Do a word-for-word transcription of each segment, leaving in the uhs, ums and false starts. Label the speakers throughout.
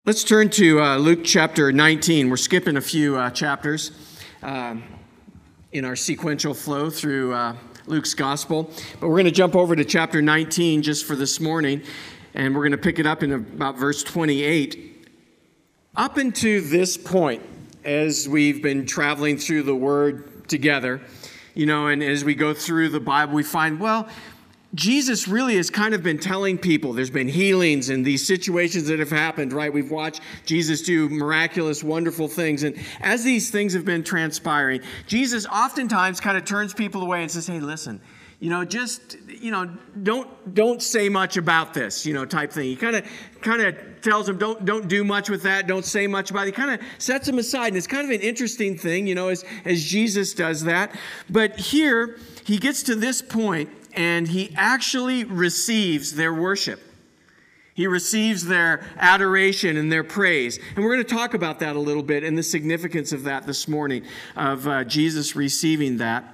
Speaker 1: Let's turn to uh, Luke chapter nineteen. We're skipping a few uh, chapters um, in our sequential flow through uh, Luke's gospel. But we're going to jump over to chapter nineteen just for this morning, and we're going to pick it up in about verse twenty-eight. Up until this point, as we've been traveling through the Word together, you know, and as we go through the Bible, we find, well, Jesus really has kind of been telling people there's been healings and these situations that have happened, right? We've watched Jesus do miraculous, wonderful things. And as these things have been transpiring, Jesus oftentimes kind of turns people away and says, hey, listen, you know, just, you know, don't don't say much about this, you know, type thing. He kind of kind of tells them, don't don't do much with that, don't say much about it. He kind of sets them aside. And it's kind of an interesting thing, you know, as, as Jesus does that. But here, he gets to this point, and he actually receives their worship. He receives their adoration and their praise. And we're going to talk about that a little bit and the significance of that this morning, of uh, Jesus receiving that.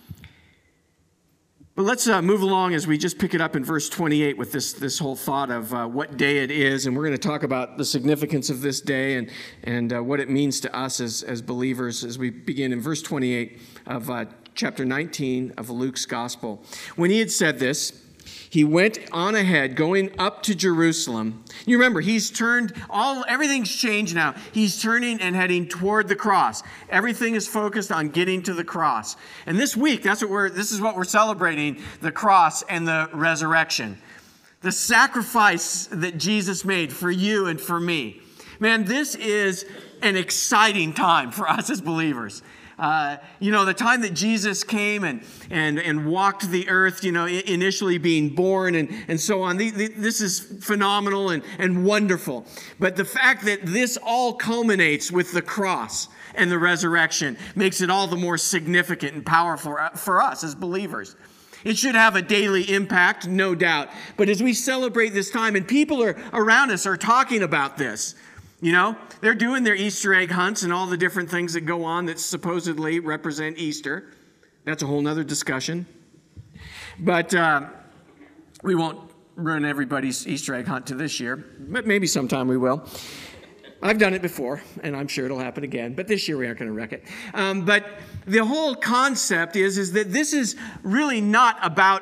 Speaker 1: But let's uh, move along as we just pick it up in verse twenty-eight with this, this whole thought of uh, what day it is. And we're going to talk about the significance of this day and, and uh, what it means to us as, as believers as we begin in verse twenty-eight of uh, chapter nineteen of Luke's gospel. When he had said this, he went on ahead, going up to Jerusalem. You remember, he's turned, all everything's changed now. He's turning and heading toward the cross. Everything is focused on getting to the cross. And this week, that's what we're, this is what we're celebrating, the cross and the resurrection. The sacrifice that Jesus made for you and for me. Man, this is an exciting time for us as believers. Uh, you know, the time that Jesus came and and and walked the earth, you know, initially being born and, and so on. The, the, this is phenomenal and, and wonderful. But the fact that this all culminates with the cross and the resurrection makes it all the more significant and powerful for us as believers. It should have a daily impact, no doubt. But as we celebrate this time, and people are around us are talking about this, you know, they're doing their Easter egg hunts and all the different things that go on that supposedly represent Easter. That's a whole nother discussion. But uh, we won't ruin everybody's Easter egg hunt to this year. But maybe sometime we will. I've done it before, and I'm sure it'll happen again. But this year we aren't going to wreck it. Um, but the whole concept is, is that this is really not about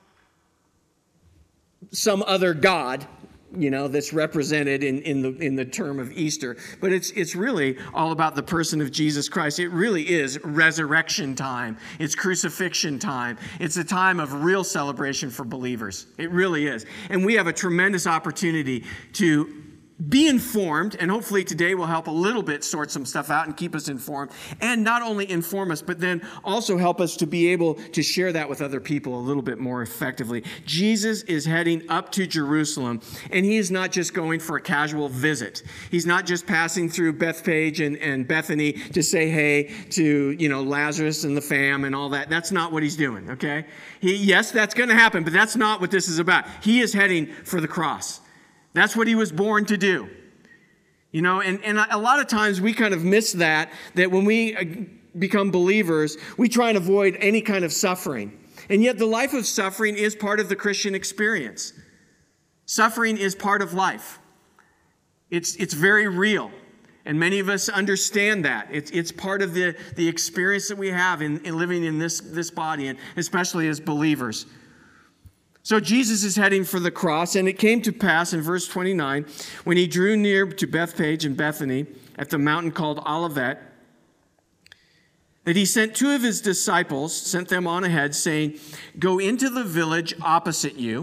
Speaker 1: some other God, you know, that's represented in, in the in the term of Easter. But it's it's really all about the person of Jesus Christ. It really is resurrection time. It's crucifixion time. It's a time of real celebration for believers. It really is. And we have a tremendous opportunity to be informed, and hopefully today will help a little bit sort some stuff out and keep us informed, and not only inform us, but then also help us to be able to share that with other people a little bit more effectively. Jesus is heading up to Jerusalem, and he is not just going for a casual visit. He's not just passing through Bethphage and, and Bethany to say hey to, you know, Lazarus and the fam and all that. That's not what he's doing, okay? He, yes, that's going to happen, but that's not what this is about. He is heading for the cross. That's what he was born to do. You know, and, and a lot of times we kind of miss that, that when we become believers, we try and avoid any kind of suffering. And yet the life of suffering is part of the Christian experience. Suffering is part of life. It's, it's very real. And many of us understand that. It's, it's part of the, the experience that we have in, in living in this, this body, and especially as believers. So Jesus is heading for the cross, and it came to pass in verse twenty-nine, when he drew near to Bethphage and Bethany at the mountain called Olivet, that he sent two of his disciples, sent them on ahead, saying, go into the village opposite you,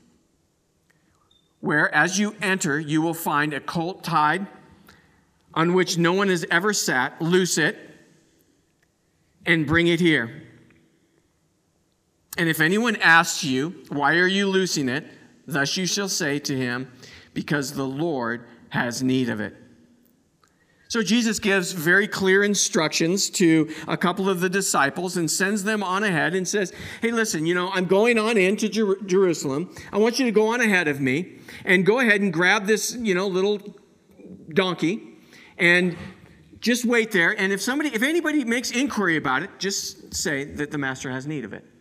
Speaker 1: where as you enter, you will find a colt tied on which no one has ever sat. Loose it and bring it here. And if anyone asks you, why are you loosing it? Thus you shall say to him, because the Lord has need of it. So Jesus gives very clear instructions to a couple of the disciples and sends them on ahead and says, hey, listen, you know, I'm going on into Jer- Jerusalem. I want you to go on ahead of me and go ahead and grab this, you know, little donkey and just wait there. And if somebody, if anybody makes inquiry about it, just say that the master has need of it.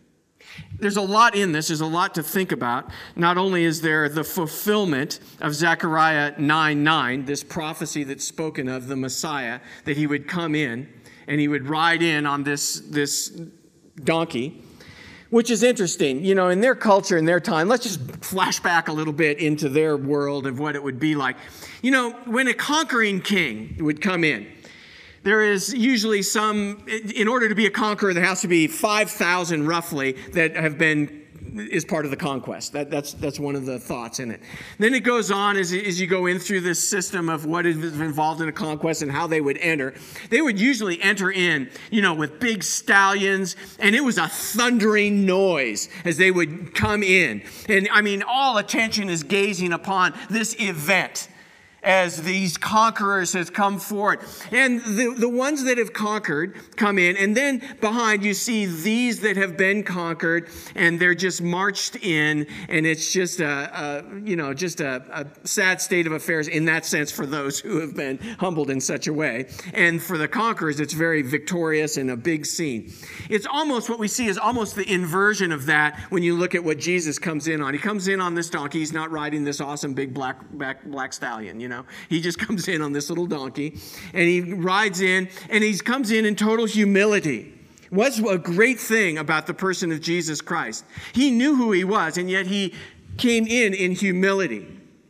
Speaker 1: There's a lot in this. There's a lot to think about. Not only is there the fulfillment of Zechariah nine nine, this prophecy that's spoken of the Messiah, that he would come in and he would ride in on this, this donkey, which is interesting. You know, in their culture, in their time, let's just flash back a little bit into their world of what it would be like. You know, when a conquering king would come in, there is usually some, in order to be a conqueror, there has to be five thousand roughly that have been, is part of the conquest. That, that's that's one of the thoughts in it. Then it goes on as, as you go in through this system of what is involved in a conquest and how they would enter. They would usually enter in, you know, with big stallions, and it was a thundering noise as they would come in. And I mean, all attention is gazing upon this event as these conquerors has come forward. And the, the ones that have conquered come in, and then behind you see these that have been conquered, and they're just marched in, and it's just a, a you know, just a, a sad state of affairs in that sense for those who have been humbled in such a way. And for the conquerors, it's very victorious and a big scene. It's almost, what we see is almost the inversion of that when you look at what Jesus comes in on. He comes in on this donkey. He's not riding this awesome big black, black, black stallion, you know. know, he just comes in on this little donkey, and he rides in, and he comes in in total humility. What's a great thing about the person of Jesus Christ? He knew who he was, and yet he came in in humility.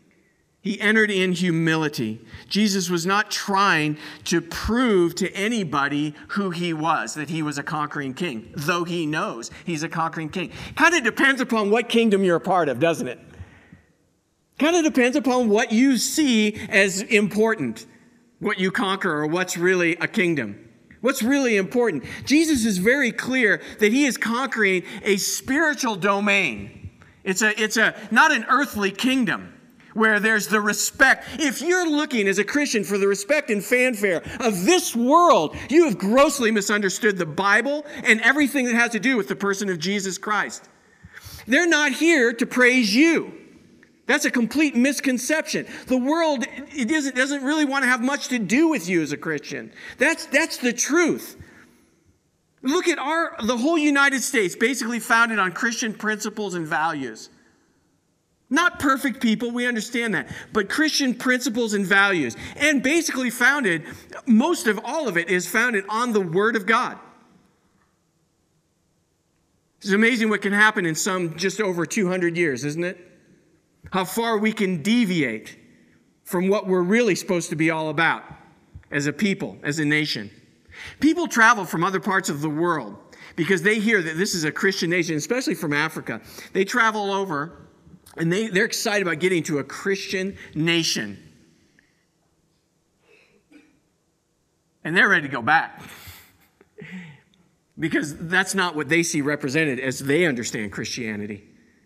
Speaker 1: He entered in humility. Jesus was not trying to prove to anybody who he was, that he was a conquering king, though he knows he's a conquering king. Kind of depends upon what kingdom you're a part of, doesn't it? Kind of depends upon what you see as important, what you conquer, or what's really a kingdom. What's really important? Jesus is very clear that he is conquering a spiritual domain. It's a, it's a, not an earthly kingdom where there's the respect. If you're looking as a Christian for the respect and fanfare of this world, you have grossly misunderstood the Bible and everything that has to do with the person of Jesus Christ. They're not here to praise you. That's a complete misconception. The world it doesn't, doesn't really want to have much to do with you as a Christian. That's, that's the truth. Look at our the whole United States, basically founded on Christian principles and values. Not perfect people, we understand that, but Christian principles and values. And basically founded, most of all of it is founded on the Word of God. It's amazing what can happen in some just over two hundred years, isn't it? How far we can deviate from what we're really supposed to be all about as a people, as a nation. People travel from other parts of the world because they hear that this is a Christian nation, especially from Africa. They travel over and they, they're excited about getting to a Christian nation. And they're ready to go back because that's not what they see represented as they understand Christianity.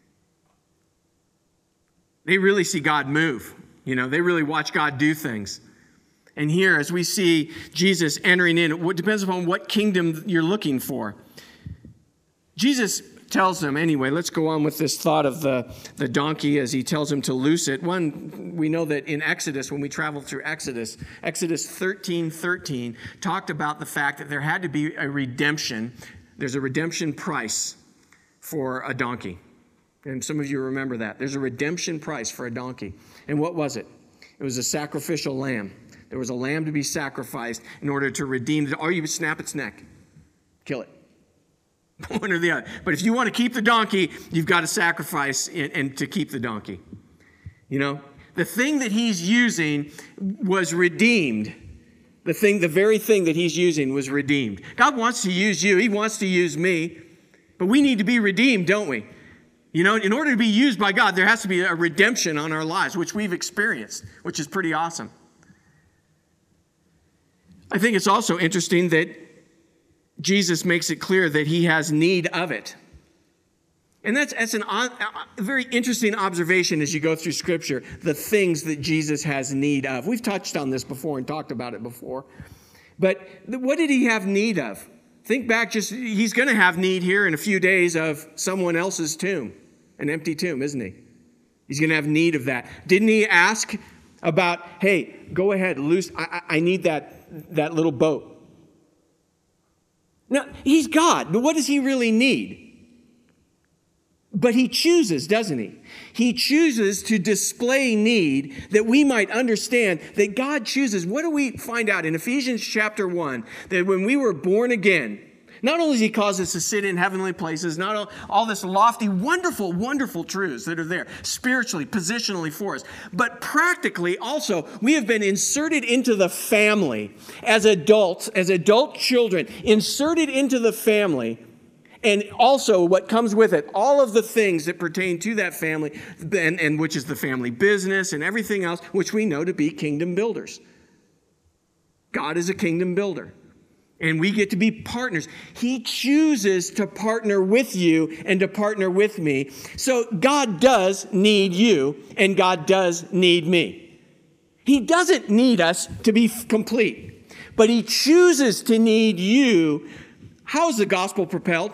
Speaker 1: They really see God move. You know, they really watch God do things. And here, as we see Jesus entering in, it depends upon what kingdom you're looking for. Jesus tells them, anyway, let's go on with this thought of the, the donkey as he tells him to loose it. One, we know that in Exodus, when we travel through Exodus, Exodus thirteen thirteen talked about the fact that there had to be a redemption. There's a redemption price for a donkey. And some of you remember that. There's a redemption price for a donkey. And what was it? It was a sacrificial lamb. There was a lamb to be sacrificed in order to redeem it. Or you would snap its neck. Kill it. One or the other. But if you want to keep the donkey, you've got to sacrifice and, and to keep the donkey. You know? The thing that he's using was redeemed. The thing, the very thing that he's using was redeemed. God wants to use you. He wants to use me. But we need to be redeemed, don't we? You know, in order to be used by God, there has to be a redemption on our lives, which we've experienced, which is pretty awesome. I think it's also interesting that Jesus makes it clear that he has need of it. And that's, that's an, a very interesting observation as you go through Scripture, the things that Jesus has need of. We've touched on this before and talked about it before. But what did he have need of? Think back, just he's going to have need here in a few days of someone else's tomb. An empty tomb, isn't he? He's going to have need of that. Didn't he ask about, hey, go ahead, loose, I, I need that, that little boat. Now, he's God, but what does he really need? But he chooses, doesn't he? He chooses to display need that we might understand that God chooses. What do we find out in Ephesians chapter one? That when we were born again, not only does he cause us to sit in heavenly places, not all, all this lofty, wonderful, wonderful truths that are there spiritually, positionally for us, but practically also we have been inserted into the family as adults, as adult children, inserted into the family. And also what comes with it, all of the things that pertain to that family, and, and which is the family business and everything else, which we know to be kingdom builders. God is a kingdom builder. And we get to be partners. He chooses to partner with you and to partner with me. So God does need you, and God does need me. He doesn't need us to be complete, but he chooses to need you. How is the gospel propelled?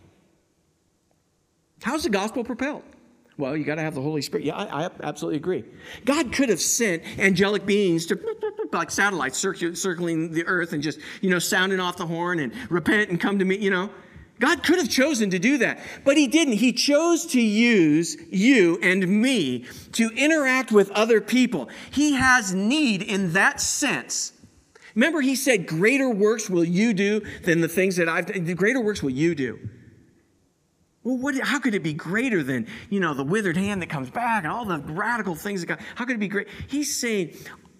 Speaker 1: How's the gospel propelled? Well, you got to have the Holy Spirit. Yeah, I, I absolutely agree. God could have sent angelic beings to, like satellites circ- circling the earth and just, you know, sounding off the horn and repent and come to me, you know. God could have chosen to do that, but he didn't. He chose to use you and me to interact with other people. He has need in that sense. Remember, he said, greater works will you do than the things that I've done. The greater works will you do. Well, what, how could it be greater than, you know, the withered hand that comes back and all the radical things that God, how could it be great? He's saying,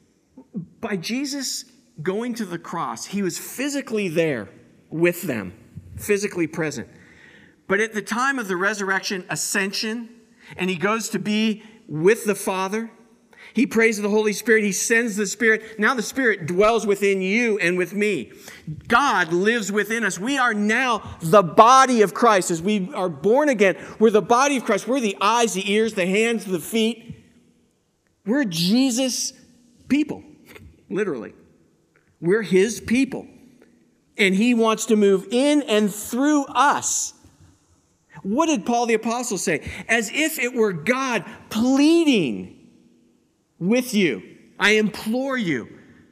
Speaker 1: by Jesus going to the cross, he was physically there with them, physically present. But at the time of the resurrection, ascension, and he goes to be with the Father, he prays to the Holy Spirit. He sends the Spirit. Now the Spirit dwells within you and with me. God lives within us. We are now the body of Christ. As we are born again, we're the body of Christ. We're the eyes, the ears, the hands, the feet. We're Jesus' people, literally. We're his people. And he wants to move in and through us. What did Paul the Apostle say? As if it were God pleading with you. I implore you,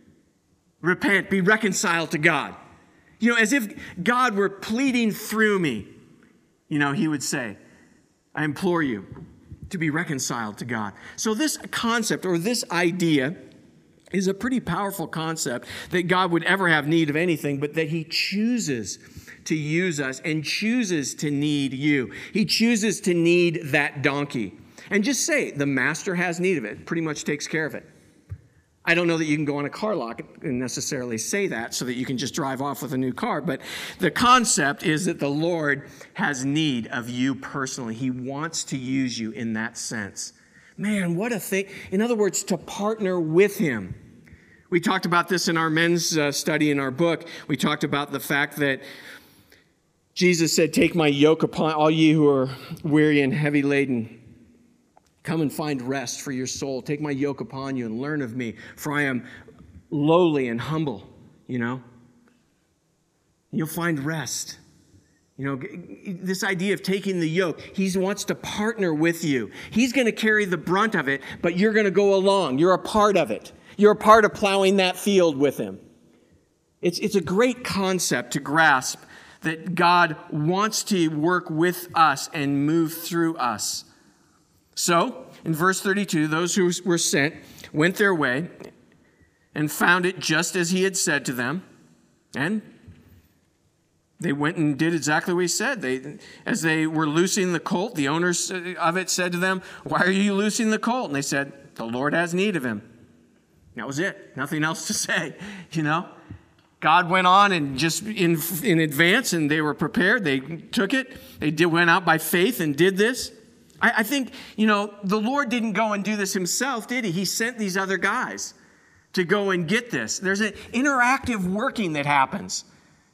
Speaker 1: repent, be reconciled to God. You know, as if God were pleading through me, you know, he would say, I implore you to be reconciled to God. So this concept or this idea is a pretty powerful concept that God would ever have need of anything, but that he chooses to use us and chooses to need you. He chooses to need that donkey. And just say, the master has need of it. Pretty much takes care of it. I don't know that you can go on a car lot and necessarily say that so that you can just drive off with a new car. But the concept is that the Lord has need of you personally. He wants to use you in that sense. Man, what a thing. In other words, to partner with him. We talked about this in our men's uh, study in our book. We talked about the fact that Jesus said, take my yoke upon all ye who are weary and heavy laden. Come and find rest for your soul. Take my yoke upon you and learn of me, for I am lowly and humble, you know. You'll find rest. You know, this idea of taking the yoke, he wants to partner with you. He's going to carry the brunt of it, but you're going to go along. You're a part of it. You're a part of plowing that field with him. It's, it's a great concept to grasp that God wants to work with us and move through us. So, in verse thirty-two, those who were sent went their way and found it just as he had said to them. And they went and did exactly what he said. They, as they were loosing the colt, the owners of it said to them, why are you loosing the colt? And they said, the Lord has need of him. That was it. Nothing else to say, you know. God went on and just in, in advance, and they were prepared. They took it. They did, went out by faith and did this. I think, you know, the Lord didn't go and do this himself, did he? He sent these other guys to go and get this. There's an interactive working that happens.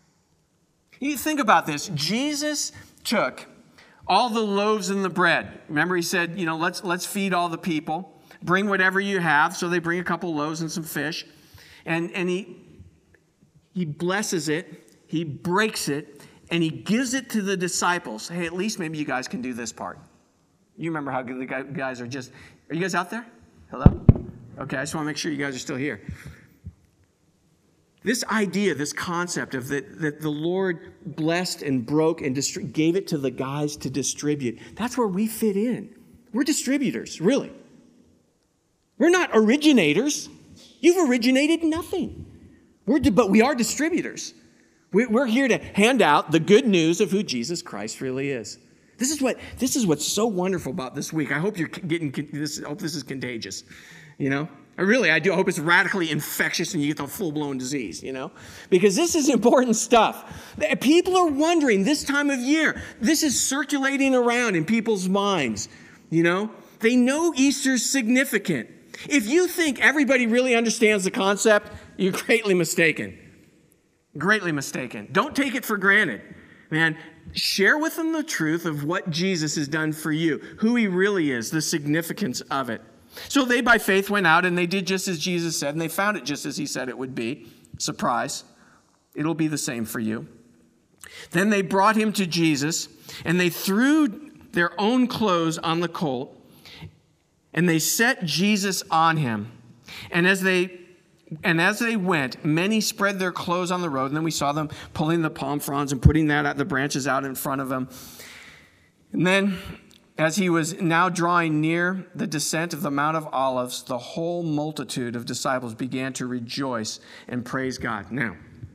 Speaker 1: You think about this. Jesus took all the loaves and the bread. Remember, he said, you know, let's let's feed all the people. Bring whatever you have. So they bring a couple loaves and some fish. And, and he, he blesses it. He breaks it. And he gives it to the disciples. Hey, at least maybe you guys can do this part. You remember how good the guys are just... Are you guys out there? Hello? Okay, I just want to make sure you guys are still here. This idea, this concept of that, that the Lord blessed and broke and distri- gave it to the guys to distribute, that's where we fit in. We're distributors, really. We're not originators. You've originated nothing. We're, but we are distributors. We're here to hand out the good news of who Jesus Christ really is. This is what this is what's so wonderful about this week. I hope you're getting this. I hope this is contagious. You know, I really, I do. I hope it's radically infectious and you get the full-blown disease. You know, because this is important stuff. People are wondering this time of year. This is circulating around in people's minds. You know, they know Easter's significant. If you think everybody really understands the concept, you're greatly mistaken. Greatly mistaken. Don't take it for granted. Man, share with them the truth of what Jesus has done for you, who he really is, the significance of it. So they, by faith, went out and they did just as Jesus said, and they found it just as he said it would be. Surprise. It'll be the same for you. Then they brought him to Jesus, and they threw their own clothes on the colt, and they set Jesus on him. And as they And as they went, many spread their clothes on the road. And then we saw them pulling the palm fronds and putting that out, the branches out in front of them. And then, as he was now drawing near the descent of the Mount of Olives, the whole multitude of disciples began to rejoice and praise God. Now,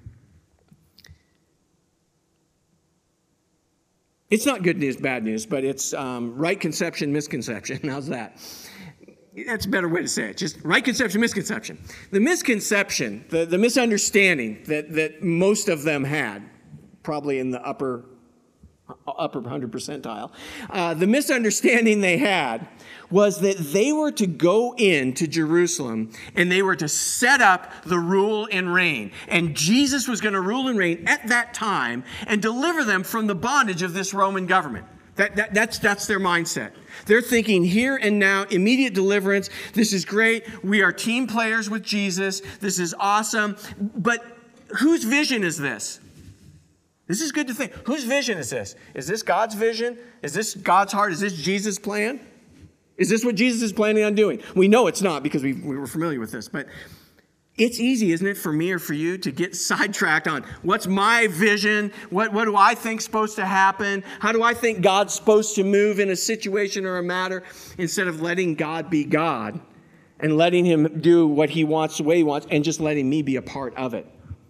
Speaker 1: it's not good news, bad news, but it's um, right conception, misconception. How's that? That's a better way to say it. Just right conception, misconception. The misconception, the, the misunderstanding that, that most of them had, probably in the upper upper one hundred percentile, uh, the misunderstanding they had was that they were to go into Jerusalem and they were to set up the rule and reign. And Jesus was going to rule and reign at that time and deliver them from the bondage of this Roman government. That, that, that's, that's their mindset. They're thinking here and now, immediate deliverance. This is great. We are team players with Jesus. This is awesome. But whose vision is this? This is good to think. Whose vision is this? Is this God's vision? Is this God's heart? Is this Jesus' plan? Is this what Jesus is planning on doing? We know it's not because we, we were familiar with this. But it's easy, isn't it, for me or for you to get sidetracked on what's my vision? What, what do I think is supposed to happen? How do I think God's supposed to move in a situation or a matter? Instead of letting God be God and letting him do what he wants the way he wants and just letting me be a part of it.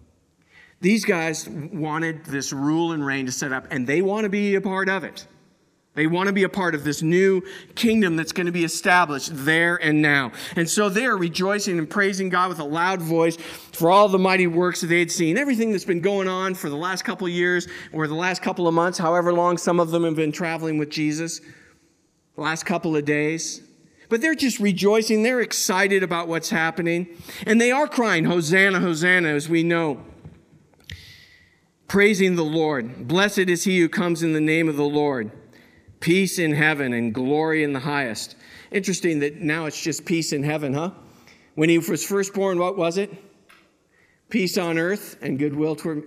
Speaker 1: These guys wanted this rule and reign to set up, and they want to be a part of it. They want to be a part of this new kingdom that's going to be established there and now. And so they are rejoicing and praising God with a loud voice for all the mighty works that they had seen. Everything that's been going on for the last couple of years or the last couple of months, however long some of them have been traveling with Jesus, the last couple of days. But they're just rejoicing. They're excited about what's happening. And they are crying, Hosanna, Hosanna, as we know. Praising the Lord. Blessed is he who comes in the name of the Lord. Peace in heaven and glory in the highest. Interesting that now it's just peace in heaven, huh? When he was first born, what was it? Peace on earth and goodwill toward...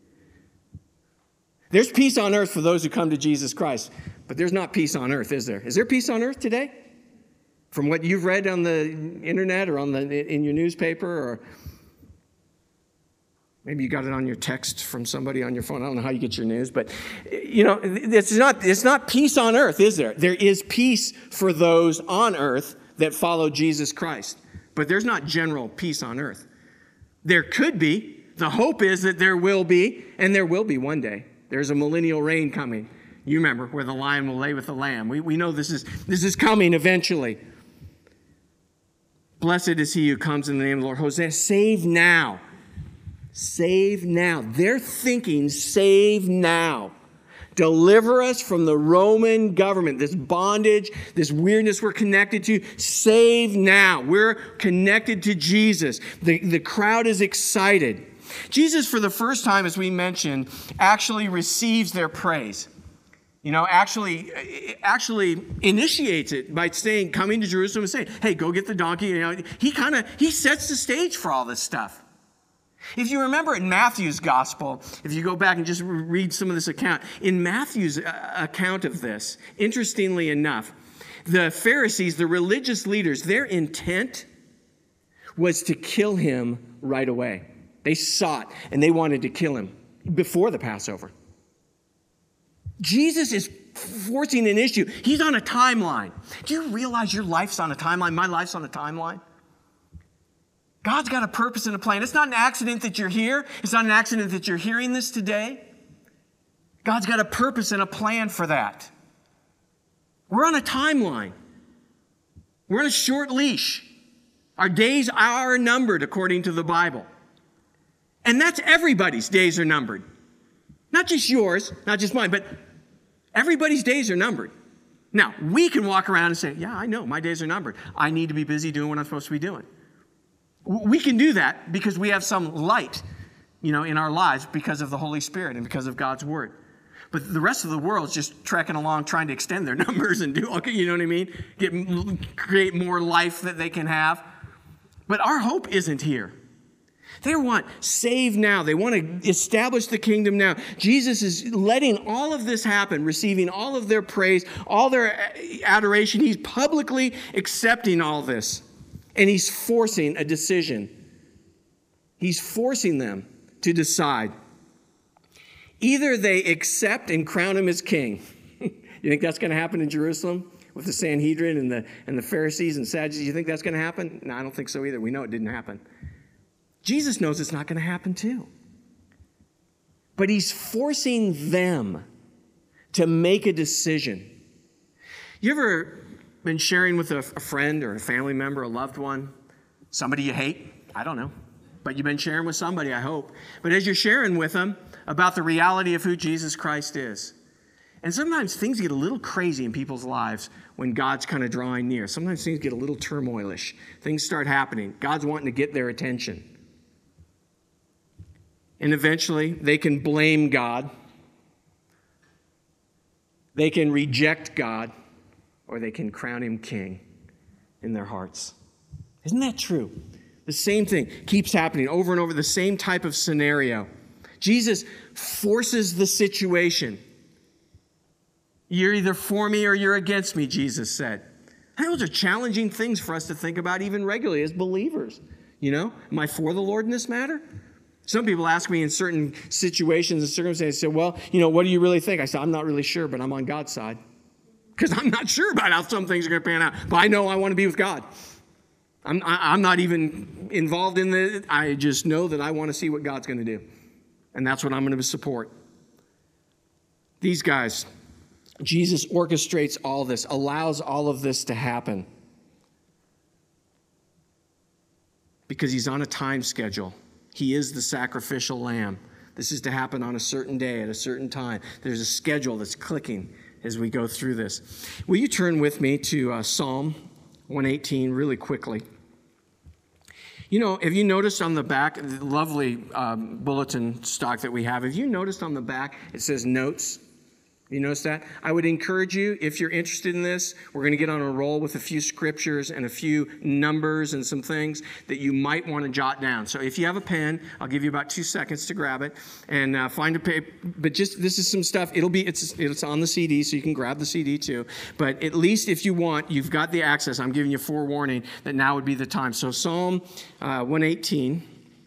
Speaker 1: There's peace on earth for those who come to Jesus Christ. But there's not peace on earth, is there? Is there peace on earth today? From what you've read on the internet or on the in your newspaper, or maybe you got it on your text from somebody on your phone. I don't know how you get your news, but you know, it's not it's not peace on earth, is there? There is peace for those on earth that follow Jesus Christ. But there's not general peace on earth. There could be. The hope is that there will be, and there will be one day. There's a millennial reign coming. You remember where the lion will lay with the lamb. We we know this is this is coming eventually. Blessed is he who comes in the name of the Lord. Hosanna, save now. Save now. They're thinking, save now. Deliver us from the Roman government, this bondage, this weirdness we're connected to. Save now. We're connected to Jesus. The, the crowd is excited. Jesus, for the first time, as we mentioned, actually receives their praise. You know, actually, actually initiates it by saying, coming to Jerusalem and saying, hey, go get the donkey. You know, he kind of, he sets the stage for all this stuff. If you remember in Matthew's gospel, if you go back and just read some of this account, in Matthew's account of this, interestingly enough, the Pharisees, the religious leaders, their intent was to kill him right away. They sought and they wanted to kill him before the Passover. Jesus is forcing an issue. He's on a timeline. Do you realize your life's on a timeline? My life's on a timeline. God's got a purpose and a plan. It's not an accident that you're here. It's not an accident that you're hearing this today. God's got a purpose and a plan for that. We're on a timeline. We're on a short leash. Our days are numbered according to the Bible. And that's everybody's days are numbered. Not just yours, not just mine, but everybody's days are numbered. Now, we can walk around and say, yeah, I know, my days are numbered. I need to be busy doing what I'm supposed to be doing. We can do that because we have some light, you know, in our lives because of the Holy Spirit and because of God's Word. But the rest of the world is just trekking along trying to extend their numbers and do, okay, you know what I mean? Get, create more life that they can have. But our hope isn't here. They want save now. They want to establish the kingdom now. Jesus is letting all of this happen, receiving all of their praise, all their adoration. He's publicly accepting all this. And he's forcing a decision. He's forcing them to decide. Either they accept and crown him as king. You think that's going to happen in Jerusalem with the Sanhedrin and the, and the Pharisees and Sadducees? You think that's going to happen? No, I don't think so either. We know it didn't happen. Jesus knows it's not going to happen too. But he's forcing them to make a decision. You ever been sharing with a, a friend or a family member, a loved one, somebody you hate? I don't know. But you've been sharing with somebody, I hope. But as you're sharing with them about the reality of who Jesus Christ is, and sometimes things get a little crazy in people's lives when God's kind of drawing near. Sometimes things get a little turmoilish. Things start happening. God's wanting to get their attention. And eventually, they can blame God. They can reject God. Or they can crown him king in their hearts. Isn't that true? The same thing keeps happening over and over, the same type of scenario. Jesus forces the situation. You're either for me or you're against me, Jesus said. Those are challenging things for us to think about even regularly as believers. You know, am I for the Lord in this matter? Some people ask me in certain situations and circumstances, say, well, you know, what do you really think? I said, I'm not really sure, but I'm on God's side. Because I'm not sure about how some things are going to pan out. But I know I want to be with God. I'm, I, I'm not even involved in the, I just know that I want to see what God's going to do. And that's what I'm going to support. These guys, Jesus orchestrates all this, allows all of this to happen. Because he's on a time schedule. He is the sacrificial lamb. This is to happen on a certain day at a certain time. There's a schedule that's clicking as we go through this. Will you turn with me to uh, Psalm one eighteen really quickly? You know, have you noticed on the back, the lovely um, bulletin stock that we have, have you noticed on the back it says notes? You notice that? I would encourage you, if you're interested in this, we're going to get on a roll with a few scriptures and a few numbers and some things that you might want to jot down. So if you have a pen, I'll give you about two seconds to grab it and uh, find a paper. But just, this is some stuff. It'll be, it's, it's on the C D, so you can grab the C D too. But at least if you want, you've got the access. I'm giving you forewarning that now would be the time. So Psalm uh, one eighteen.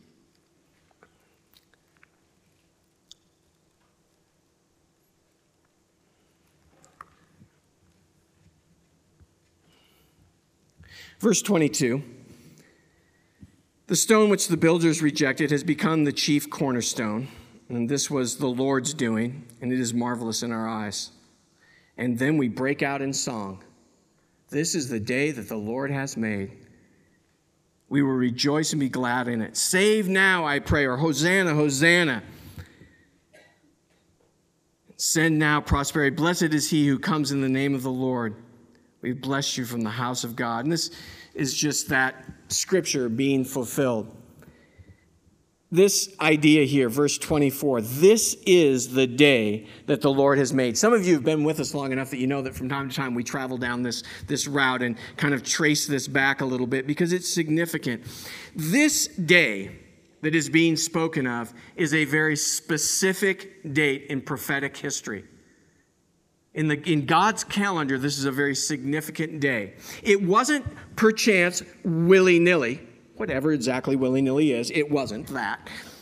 Speaker 1: Verse twenty-two, the stone which the builders rejected has become the chief cornerstone, and this was the Lord's doing, and it is marvelous in our eyes. And then we break out in song. This is the day that the Lord has made. We will rejoice and be glad in it. Save now, I pray, or Hosanna, Hosanna. Send now prosperity. Blessed is he who comes in the name of the Lord. We bless you from the house of God. And this is just that scripture being fulfilled. This idea here, verse twenty-four, this is the day that the Lord has made. Some of you have been with us long enough that you know that from time to time we travel down this, this route and kind of trace this back a little bit because it's significant. This day that is being spoken of is a very specific date in prophetic history. In, the, in God's calendar, this is a very significant day. It wasn't perchance willy-nilly, whatever exactly willy-nilly is. It wasn't that.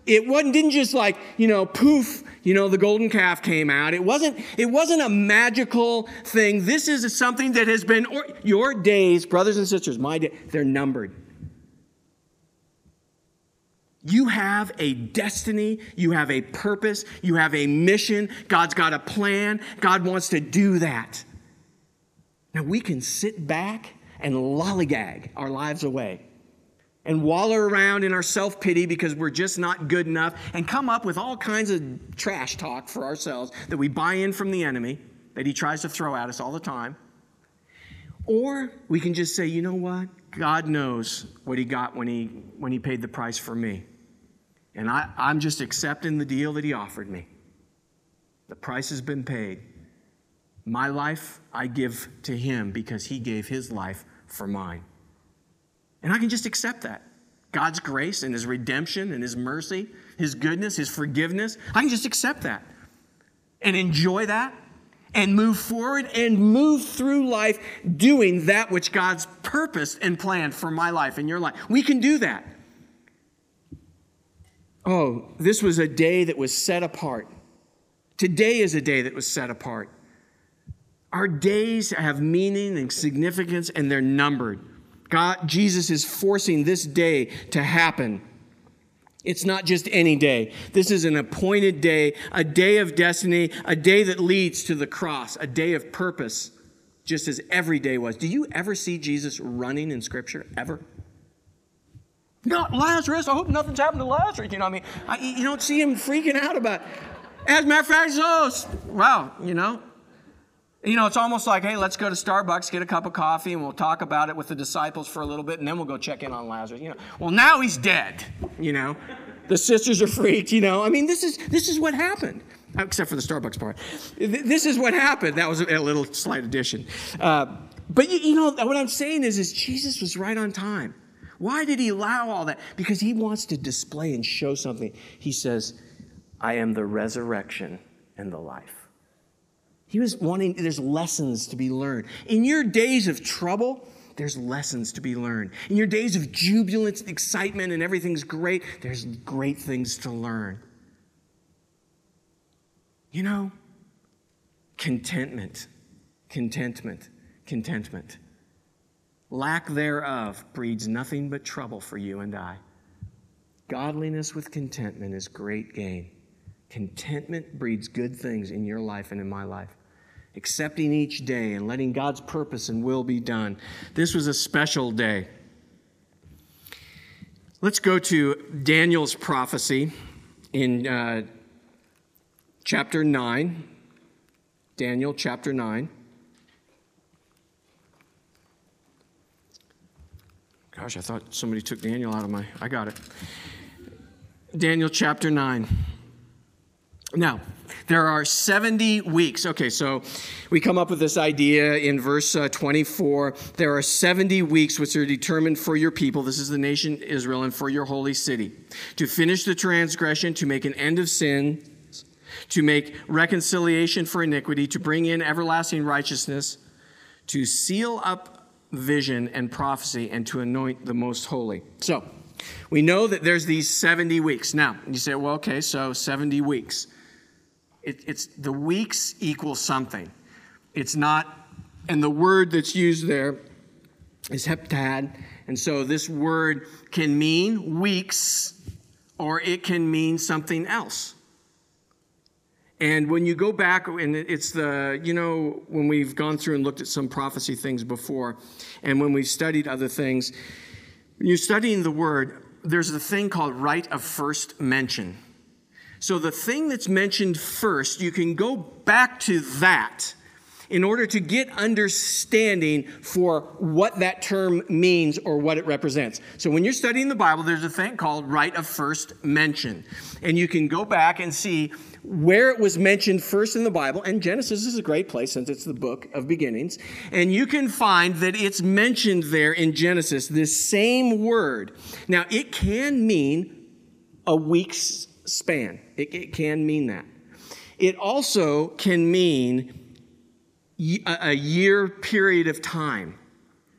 Speaker 1: It wasn't, didn't just like, you know, poof, you know, the golden calf came out. It wasn't, it wasn't a magical thing. This is something that has been, or, your days, brothers and sisters, my day, they're numbered. You have a destiny. You have a purpose. You have a mission. God's got a plan. God wants to do that. Now we can sit back and lollygag our lives away and wallow around in our self-pity because we're just not good enough and come up with all kinds of trash talk for ourselves that we buy in from the enemy that he tries to throw at us all the time. Or we can just say, you know what? God knows what he got when he when he paid the price for me. And I, I'm just accepting the deal that he offered me. The price has been paid. My life I give to him because he gave his life for mine. And I can just accept that. God's grace and his redemption and his mercy, his goodness, his forgiveness. I can just accept that and enjoy that and move forward and move through life doing that which God's purposed and planned for my life and your life. We can do that. Oh, this was a day that was set apart. Today is a day that was set apart. Our days have meaning and significance, and they're numbered. God, Jesus is forcing this day to happen. It's not just any day. This is an appointed day, a day of destiny, a day that leads to the cross, a day of purpose, just as every day was. Do you ever see Jesus running in Scripture? Ever? Not Lazarus. I hope nothing's happened to Lazarus. You know, I mean, I, you don't see him freaking out about it. As a matter of fact, so, wow, you know. You know, it's almost like, hey, let's go to Starbucks, get a cup of coffee, and we'll talk about it with the disciples for a little bit, and then we'll go check in on Lazarus. You know, well, now he's dead, you know. The sisters are freaked, you know. I mean, this is this is what happened, except for the Starbucks part. This is what happened. That was a little slight addition. Uh, but, you, you know, what I'm saying is, is Jesus was right on time. Why did he allow all that? Because he wants to display and show something. He says, I am the resurrection and the life. He was wanting, there's lessons to be learned. In your days of trouble, there's lessons to be learned. In your days of jubilance, excitement, and everything's great, there's great things to learn. You know, contentment, contentment, contentment. Lack thereof breeds nothing but trouble for you and I. Godliness with contentment is great gain. Contentment breeds good things in your life and in my life. Accepting each day and letting God's purpose and will be done. This was a special day. Let's go to Daniel's prophecy in uh, chapter nine. Daniel chapter nine. Gosh, I thought somebody took Daniel out of my... I got it. Daniel chapter nine. Now, there are seventy weeks. Okay, so we come up with this idea in verse uh, twenty-four. There are seventy weeks which are determined for your people. This is the nation Israel, and for your holy city. To finish the transgression, to make an end of sin, to make reconciliation for iniquity, to bring in everlasting righteousness, to seal up vision and prophecy, and to anoint the most holy. So, we know that there's these seventy weeks. Now, you say, well, okay, so seventy weeks. It, it's the weeks equal something. It's not, and the word that's used there is heptad, and so this word can mean weeks, or it can mean something else. And when you go back, and it's the, you know, when we've gone through and looked at some prophecy things before, and when we've studied other things, when you're studying the word, there's a thing called right of first mention. So the thing that's mentioned first, you can go back to that in order to get understanding for what that term means or what it represents. So when you're studying the Bible, there's a thing called right of first mention. And you can go back and see where it was mentioned first in the Bible. And Genesis is a great place since it's the book of beginnings. And you can find that it's mentioned there in Genesis, this same word. Now, it can mean a week's span. It, it can mean that. It also can mean a, a year period of time.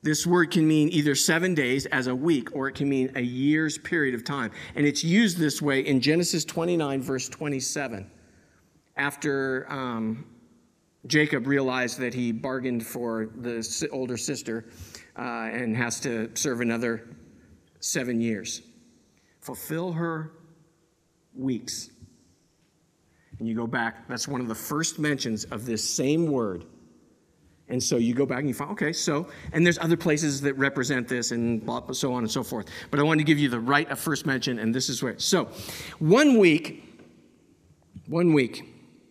Speaker 1: This word can mean either seven days as a week, or it can mean a year's period of time. And it's used this way in Genesis twenty-nine, verse twenty-seven. After um, Jacob realized that he bargained for the older sister uh, and has to serve another seven years. Fulfill her weeks. And you go back, that's one of the first mentions of this same word. And so you go back and you find, okay, so, and there's other places that represent this and so on and so forth. But I wanted to give you the right of first mention, and this is where. So, one week, one week.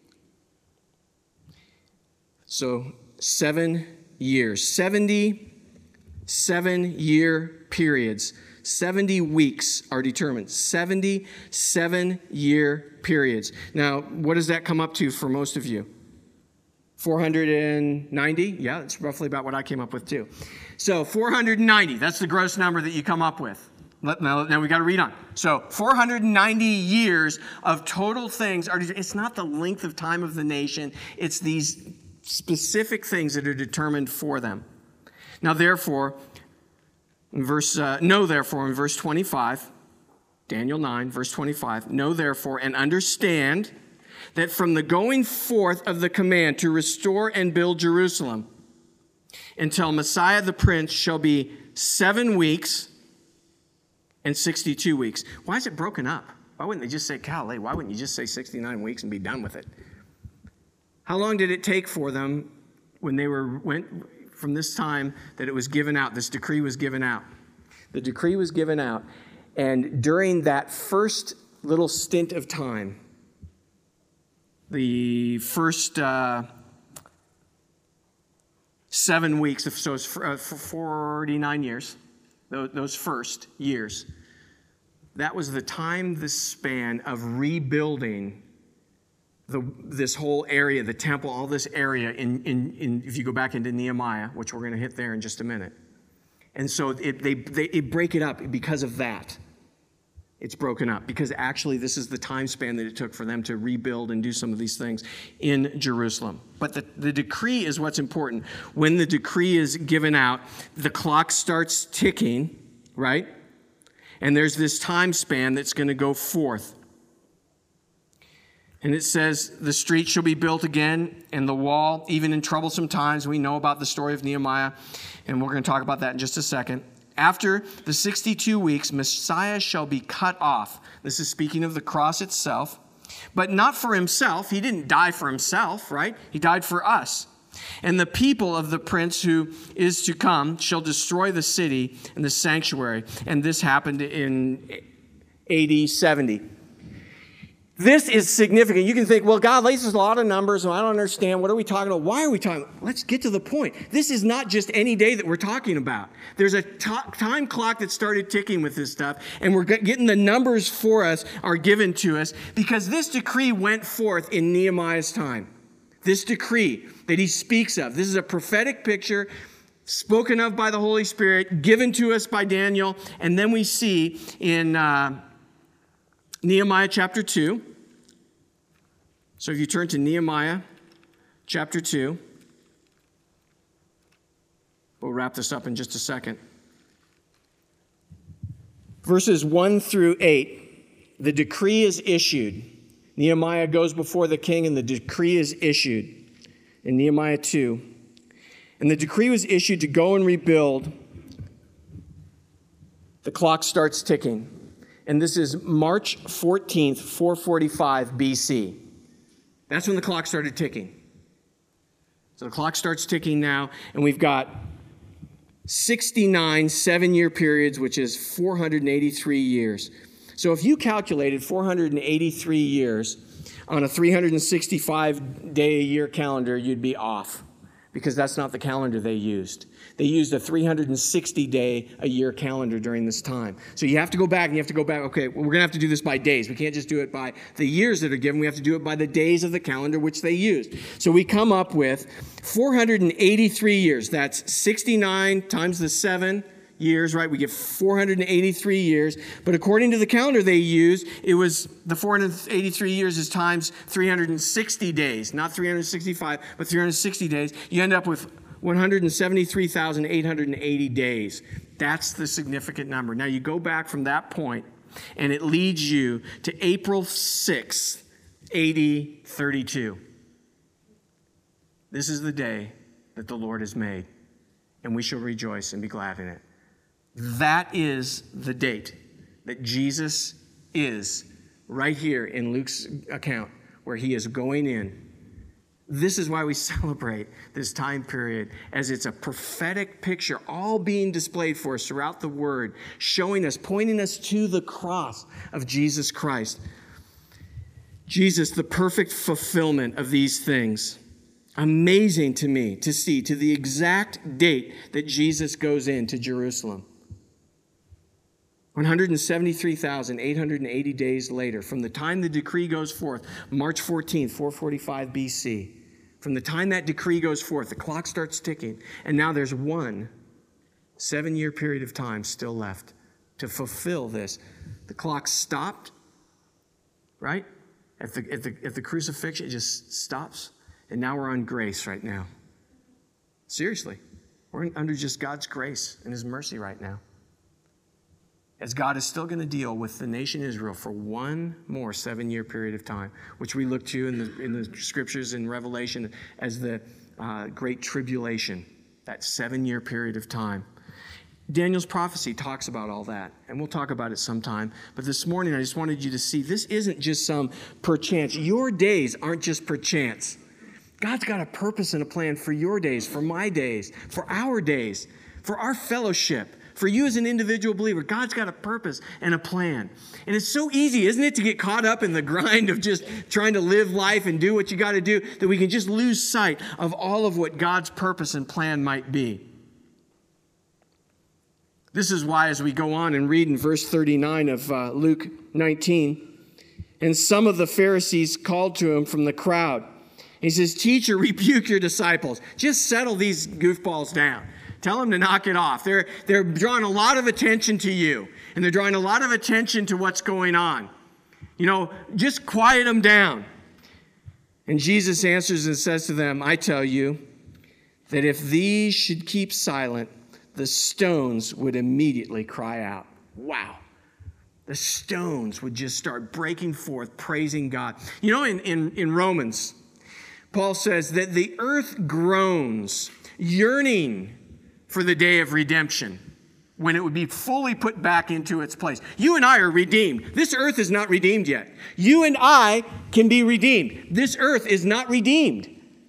Speaker 1: So, seven years, seventy seven-year periods. seventy weeks are determined. seventy-seven-year periods. Now, what does that come up to for most of you? four hundred ninety? Yeah, that's roughly about what I came up with too. So four hundred ninety, that's the gross number that you come up with. Now, now we got to read on. So four hundred ninety years of total things are, it's not the length of time of the nation, it's these specific things that are determined for them. Now, therefore, in verse, uh, know therefore in verse twenty-five, Daniel nine, verse twenty-five, know therefore and understand that from the going forth of the command to restore and build Jerusalem until Messiah the Prince shall be seven weeks and sixty-two weeks. Why is it broken up? Why wouldn't they just say, golly, why wouldn't you just say sixty-nine weeks and be done with it? How long did it take for them when they were went from this time that it was given out, this decree was given out? The decree was given out, and during that first little stint of time, the first uh, seven weeks, so it's for, uh, for forty-nine years, those, those first years, that was the time, the span of rebuilding the, this whole area, the temple, all this area, in, in, in, if you go back into Nehemiah, which we're going to hit there in just a minute. And so it, they, they it break it up because of that. It's broken up because actually this is the time span that it took for them to rebuild and do some of these things in Jerusalem. But the, the decree is what's important. When the decree is given out, the clock starts ticking, right? And there's this time span that's going to go forth. And it says, the street shall be built again, and the wall, even in troublesome times. We know about the story of Nehemiah, and we're going to talk about that in just a second. After the sixty-two weeks, Messiah shall be cut off. This is speaking of the cross itself, but not for himself. He didn't die for himself, right? He died for us. And the people of the prince who is to come shall destroy the city and the sanctuary. And this happened in A D seventy. This is significant. You can think, well, God, this is a lot of numbers, and I don't understand. What are we talking about? Why are we talking? Let's get to the point. This is not just any day that we're talking about. There's a t- time clock that started ticking with this stuff, and we're getting the numbers for us are given to us because this decree went forth in Nehemiah's time. This decree that he speaks of. This is a prophetic picture spoken of by the Holy Spirit, given to us by Daniel, and then we see in uh, Nehemiah chapter two. So if you turn to Nehemiah chapter two, we'll wrap this up in just a second. Verses one through eight, the decree is issued. Nehemiah goes before the king and the decree is issued in Nehemiah two. And the decree was issued to go and rebuild. The clock starts ticking. And this is March fourteenth, four forty-five B C. That's when the clock started ticking. So the clock starts ticking now, and we've got sixty-nine seven-year periods, which is four hundred eighty-three years. So if you calculated four hundred eighty-three years on a three hundred sixty-five day a year calendar, you'd be off, because that's not the calendar they used. They used a three hundred sixty day a year calendar during this time. So you have to go back and you have to go back, okay, well, we're going to have to do this by days. We can't just do it by the years that are given. We have to do it by the days of the calendar which they used. So we come up with four hundred eighty-three years. That's sixty-nine times the seven years, right? We get four hundred eighty-three years. But according to the calendar they used, it was the four hundred eighty-three years is times three hundred sixty days, not three hundred sixty-five, but three hundred sixty days. You end up with one hundred seventy-three thousand eight hundred eighty days. That's the significant number. Now you go back from that point, and it leads you to April sixth, A D thirty-two. This is the day that the Lord has made, and we shall rejoice and be glad in it. That is the date that Jesus is right here in Luke's account, where he is going in. This is why we celebrate this time period, as it's a prophetic picture, all being displayed for us throughout the Word, showing us, pointing us to the cross of Jesus Christ. Jesus, the perfect fulfillment of these things. Amazing to me to see to the exact date that Jesus goes into Jerusalem. one hundred seventy-three thousand eight hundred eighty days later, from the time the decree goes forth, March fourteenth, four forty-five B C, from the time that decree goes forth, the clock starts ticking, and now there's one seven-year period of time still left to fulfill this. The clock stopped, right? At the, at the, at the crucifixion, it just stops, and now we're on grace right now. Seriously, we're under just God's grace and His mercy right now, as God is still going to deal with the nation Israel for one more seven-year period of time, which we look to in the, in the scriptures in Revelation as the uh, Great Tribulation, that seven-year period of time. Daniel's prophecy talks about all that, and we'll talk about it sometime. But this morning, I just wanted you to see this isn't just some perchance. Your days aren't just perchance. God's got a purpose and a plan for your days, for my days, for our days, for our fellowship. For you as an individual believer, God's got a purpose and a plan. And it's so easy, isn't it, to get caught up in the grind of just trying to live life and do what you got to do, that we can just lose sight of all of what God's purpose and plan might be. This is why, as we go on and read in verse thirty-nine of uh, Luke nineteen, and some of the Pharisees called to him from the crowd. He says, "Teacher, rebuke your disciples. Just settle these goofballs down. Tell them to knock it off. They're, they're drawing a lot of attention to you, and they're drawing a lot of attention to what's going on. You know, just quiet them down." And Jesus answers and says to them, "I tell you that if these should keep silent, the stones would immediately cry out." Wow. The stones would just start breaking forth, praising God. You know, in, in, in Romans, Paul says that the earth groans, yearning for the day of redemption, when it would be fully put back into its place. You and I are redeemed. This earth is not redeemed yet. You and I can be redeemed. This earth is not redeemed.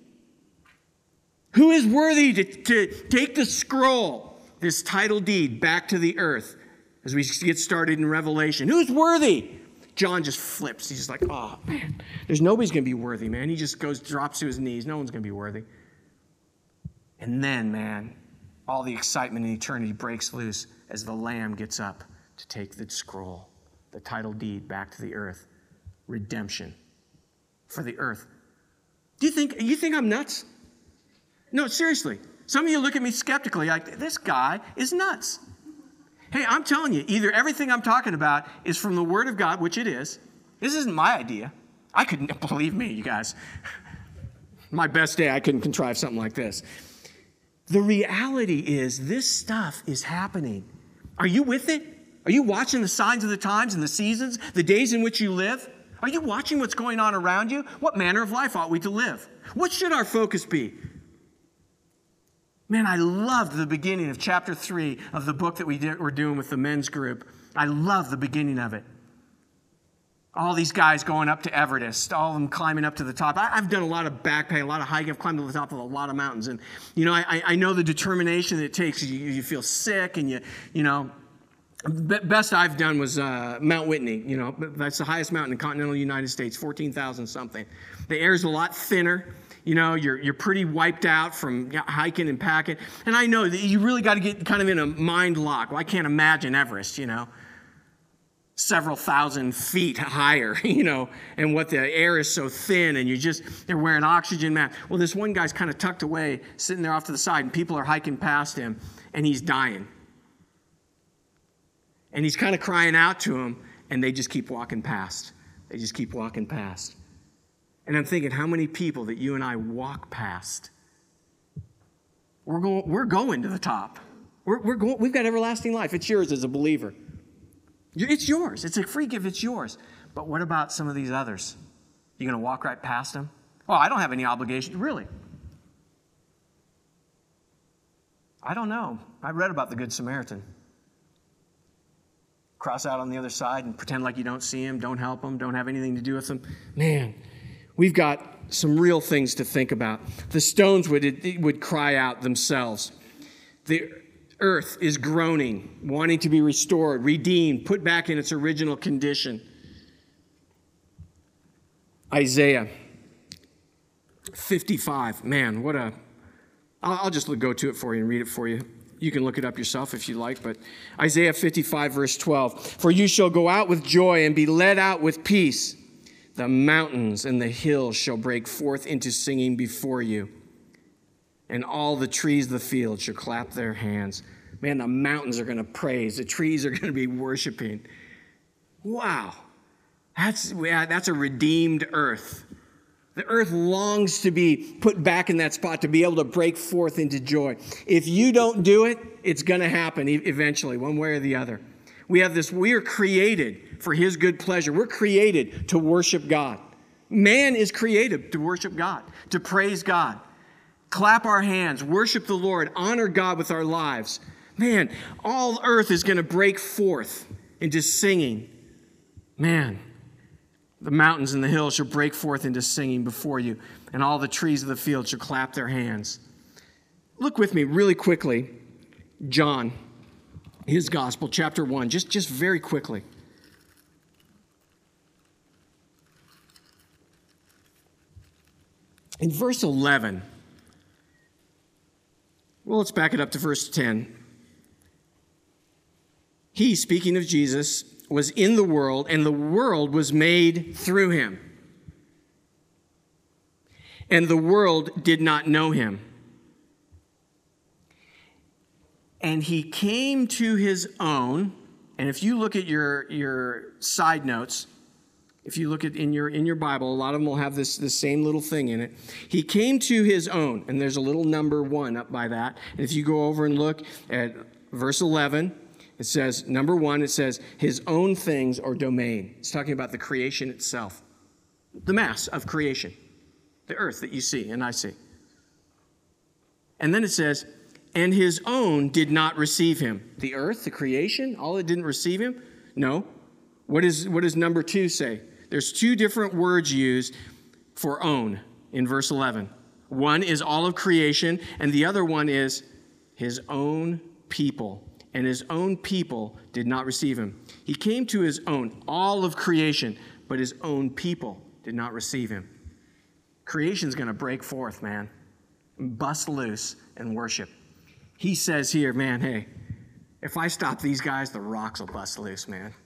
Speaker 1: Who is worthy to, to take the scroll, this title deed, back to the earth as we get started in Revelation? Who's worthy? John just flips. He's just like, oh, man, there's nobody's going to be worthy, man. He just goes, drops to his knees. No one's going to be worthy. And then, man, all the excitement in eternity breaks loose as the Lamb gets up to take the scroll, the title deed, back to the earth. Redemption for the earth. Do you think, you think I'm nuts? No, seriously. Some of you look at me skeptically like, this guy is nuts. Hey, I'm telling you, either everything I'm talking about is from the Word of God, which it is. This isn't my idea. I couldn't, believe me, you guys. My best day, I couldn't contrive something like this. The reality is this stuff is happening. Are you with it? Are you watching the signs of the times and the seasons, the days in which you live? Are you watching what's going on around you? What manner of life ought we to live? What should our focus be? Man, I loved the beginning of chapter three of the book that we did, we're doing with the men's group. I love the beginning of it. All these guys going up to Everest, all of them climbing up to the top. I, I've done a lot of backpacking, a lot of hiking. I've climbed to the top of a lot of mountains. And, you know, I, I know the determination that it takes. You, you feel sick and you, you know, best I've done was uh, Mount Whitney. You know, that's the highest mountain in continental United States, fourteen thousand something. The air's a lot thinner. You know, you're you're pretty wiped out from hiking and packing. And I know that you really got to get kind of in a mind lock. Well, I can't imagine Everest, you know. Several thousand feet higher, you know, and what the air is so thin, and you just, they're wearing oxygen masks. Well, this one guy's kind of tucked away, sitting there off to the side, and people are hiking past him, and he's dying. And he's kind of crying out to him, and they just keep walking past. They just keep walking past. And I'm thinking, how many people that you and I walk past We're going, we're going to the top. We're, we're going, we've got everlasting life. It's yours as a believer. It's yours. It's a free gift. It's yours. But what about some of these others? You going to walk right past them? Oh, I don't have any obligation. Really? I don't know. I read about the Good Samaritan. Cross out on the other side and pretend like you don't see him, don't help him, don't have anything to do with him. Man, we've got some real things to think about. The stones would, would cry out themselves. The earth is groaning, wanting to be restored, redeemed, put back in its original condition. Isaiah fifty-five. Man, what a... I'll just go to it for you and read it for you. You can look it up yourself if you like, but Isaiah fifty-five, verse twelve. For you shall go out with joy and be led out with peace. The mountains and the hills shall break forth into singing before you, and all the trees of the field shall clap their hands. Man, the mountains are going to praise. The trees are going to be worshiping. Wow. That's, yeah, that's a redeemed earth. The earth longs to be put back in that spot, to be able to break forth into joy. If you don't do it, it's going to happen eventually, one way or the other. We have this, we are created for his good pleasure. We're created to worship God. Man is created to worship God, to praise God, clap our hands, worship the Lord, honor God with our lives. Man, all earth is going to break forth into singing. Man, the mountains and the hills shall break forth into singing before you, and all the trees of the field shall clap their hands. Look with me really quickly, John, his gospel, chapter one, just, just very quickly. In verse eleven, well, let's back it up to verse ten. He, speaking of Jesus, was in the world, and the world was made through him. And the world did not know him. And he came to his own, and if you look at your, your side notes, if you look at in your in your Bible, a lot of them will have this, this same little thing in it. He came to his own, and there's a little number one up by that. And if you go over and look at verse eleven, it says, number one, it says, his own things or domain. It's talking about the creation itself. The mass of creation. The earth that you see and I see. And then it says, and his own did not receive him. The earth, the creation, all it didn't receive him? No. What is, what does number two say? There's two different words used for own in verse eleven. One is all of creation, and the other one is his own people. And his own people did not receive him. He came to his own, all of creation, but his own people did not receive him. Creation's going to break forth, man, bust loose and worship. He says here, man, hey, if I stop these guys, the rocks will bust loose, man.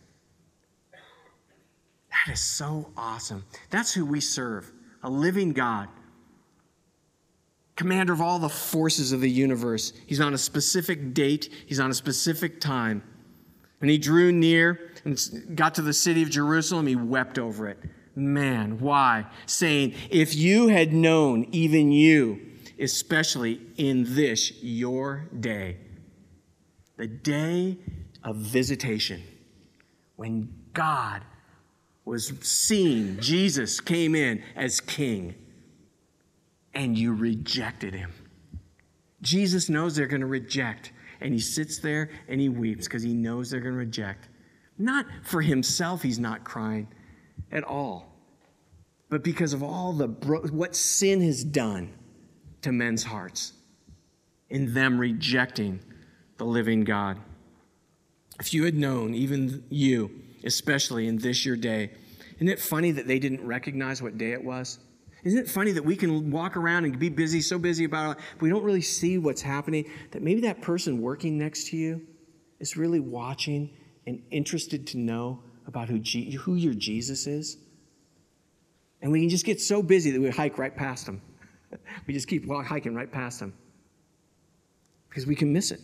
Speaker 1: That is so awesome. That's who we serve, a living God. Commander of all the forces of the universe. He's on a specific date. He's on a specific time. When he drew near and got to the city of Jerusalem, he wept over it. Man, why? Saying, if you had known, even you, especially in this, your day, the day of visitation, when God was seen, Jesus came in as king, and you rejected him. Jesus knows they're going to reject, and he sits there and he weeps because he knows they're going to reject. Not for himself, he's not crying at all, but because of all the bro- what sin has done to men's hearts in them rejecting the living God. If you had known, even you, especially in this your day, isn't it funny that they didn't recognize what day it was? Isn't it funny that we can walk around and be busy, so busy about it, we don't really see what's happening, that maybe that person working next to you is really watching and interested to know about who, G- who your Jesus is? And we can just get so busy that we hike right past them. We just keep hiking right past them because we can miss it.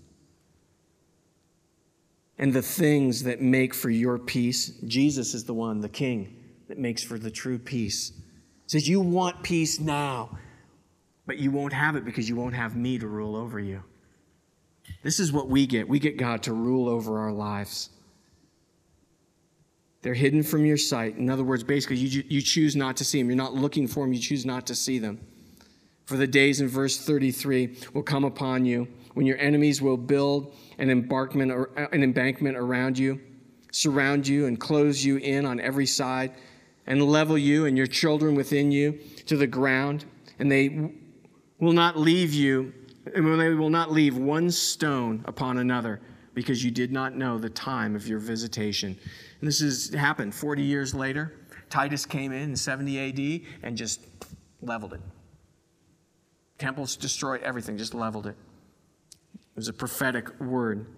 Speaker 1: And the things that make for your peace, Jesus is the one, the King, that makes for the true peace. Says, you want peace now. But you won't have it because you won't have me to rule over you. This is what we get. We get God to rule over our lives. They're hidden from your sight. In other words, basically, you, you choose not to see them. You're not looking for them. You choose not to see them. For the days in verse thirty-three will come upon you when your enemies will build an embankment, or an embankment around you, surround you and close you in on every side, and level you and your children within you to the ground. And they will not leave you, and they will not leave one stone upon another, because you did not know the time of your visitation. And this has happened forty years later. Titus came in in seventy A D and just leveled it. Temples destroyed everything, just leveled it. It was a prophetic word.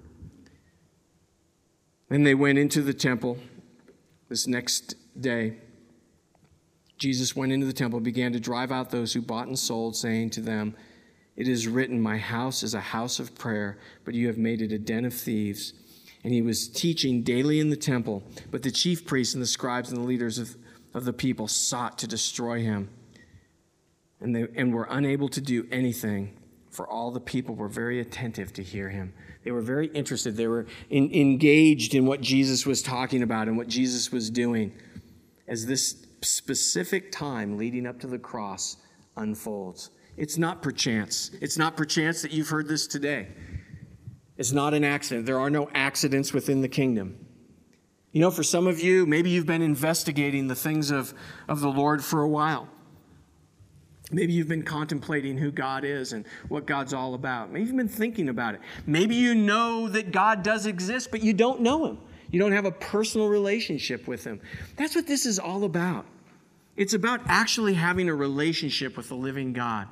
Speaker 1: Then they went into the temple this next day. Jesus went into the temple and began to drive out those who bought and sold, saying to them, "It is written, my house is a house of prayer, but you have made it a den of thieves." And he was teaching daily in the temple, but the chief priests and the scribes and the leaders of, of the people sought to destroy him. And they and were unable to do anything, for all the people were very attentive to hear him. They were very interested. They were in, engaged in what Jesus was talking about and what Jesus was doing as this specific time leading up to the cross unfolds. It's not perchance. It's not perchance that you've heard this today. It's not an accident. There are no accidents within the kingdom. You know, for some of you, maybe you've been investigating the things of, of the Lord for a while. Maybe you've been contemplating who God is and what God's all about. Maybe you've been thinking about it. Maybe you know that God does exist, but you don't know him. You don't have a personal relationship with him. That's what this is all about. It's about actually having a relationship with the living God.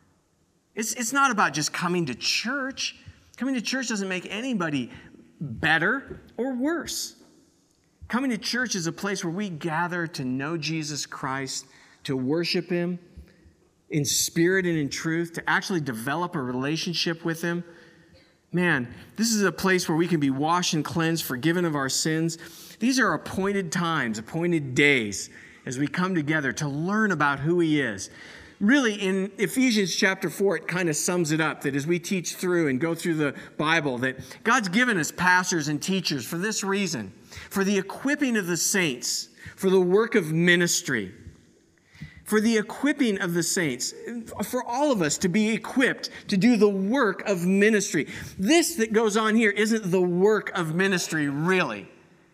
Speaker 1: It's, it's not about just coming to church. Coming to church doesn't make anybody better or worse. Coming to church is a place where we gather to know Jesus Christ, to worship him in spirit and in truth, to actually develop a relationship with him. Man, this is a place where we can be washed and cleansed, forgiven of our sins. These are appointed times, appointed days as we come together to learn about who he is. Really, in Ephesians chapter four, it kind of sums it up, that as we teach through and go through the Bible, that God's given us pastors and teachers for this reason, for the equipping of the saints, for the work of ministry, for the equipping of the saints, for all of us to be equipped to do the work of ministry. This that goes on here isn't the work of ministry, really.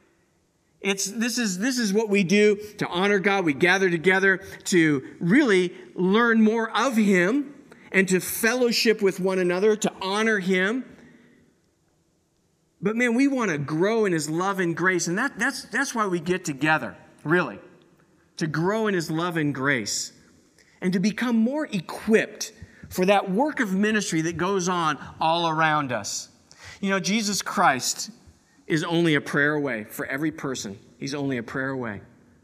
Speaker 1: It's this is this is what we do to honor God. We gather together to really learn more of him and to fellowship with one another, to honor him. But man, we want to grow in his love and grace, and that, that's that's why we get together, really. To grow in his love and grace and to become more equipped for that work of ministry that goes on all around us. You know, Jesus Christ is only a prayer away for every person. He's only a prayer away.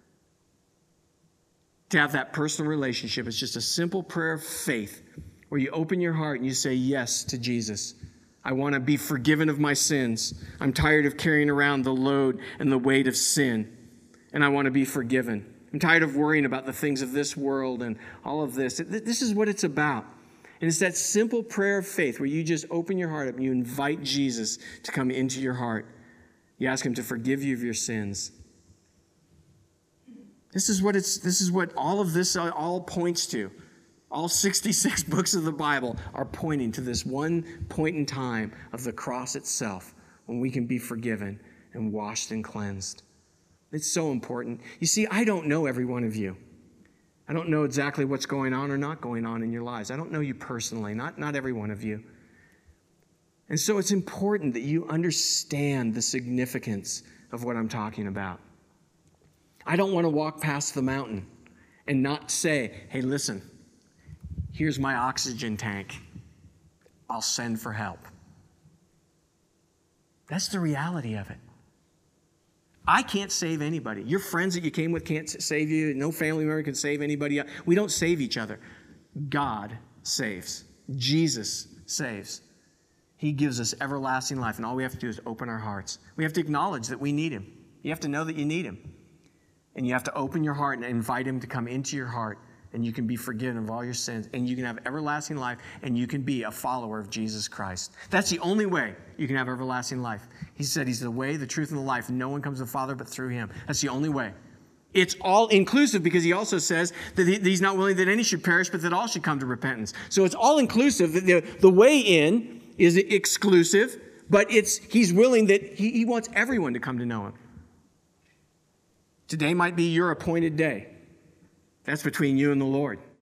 Speaker 1: To have that personal relationship is just a simple prayer of faith where you open your heart and you say yes to Jesus. I want to be forgiven of my sins. I'm tired of carrying around the load and the weight of sin, and I want to be forgiven. I'm tired of worrying about the things of this world and all of this. This is what it's about. And it's that simple prayer of faith where you just open your heart up and you invite Jesus to come into your heart. You ask him to forgive you of your sins. This is what it's. This is what all of this all points to. All sixty-six books of the Bible are pointing to this one point in time of the cross itself when we can be forgiven and washed and cleansed. It's so important. You see, I don't know every one of you. I don't know exactly what's going on or not going on in your lives. I don't know you personally, not, not every one of you. And so it's important that you understand the significance of what I'm talking about. I don't want to walk past the mountain and not say, hey, listen, here's my oxygen tank. I'll send for help. That's the reality of it. I can't save anybody. Your friends that you came with can't save you. No family member can save anybody else. We don't save each other. God saves. Jesus saves. He gives us everlasting life, and all we have to do is open our hearts. We have to acknowledge that we need him. You have to know that you need him. And you have to open your heart and invite him to come into your heart and you can be forgiven of all your sins, and you can have everlasting life, and you can be a follower of Jesus Christ. That's the only way you can have everlasting life. He said he's the way, the truth, and the life. No one comes to the Father but through him. That's the only way. It's all inclusive because he also says that he's not willing that any should perish, but that all should come to repentance. So it's all inclusive. The, the way in is exclusive, but it's he's willing that he, he wants everyone to come to know him. Today might be your appointed day. That's between you and the Lord.